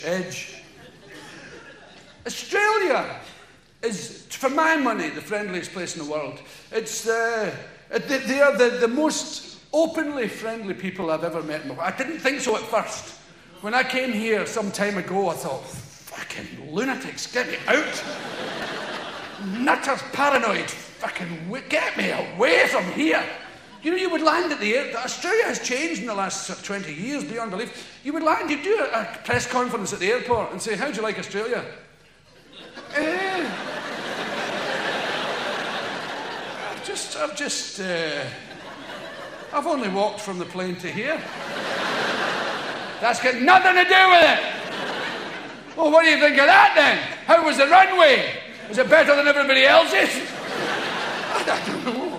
edge. Australia is, for my money, the friendliest place in the world. It's they are the most openly friendly people I've ever met. I didn't think so at first. When I came here some time ago, I thought, fucking lunatics, get me out. Nutters, paranoid, fucking get me away from here. You know, you would land at the airport. Australia has changed in the last 20 years, beyond belief. You would land, you'd do a press conference at the airport and say, how do you like Australia? I've only walked from the plane to here. That's got nothing to do with it. Well, what do you think of that then? How was the runway? Was it better than everybody else's? I don't know.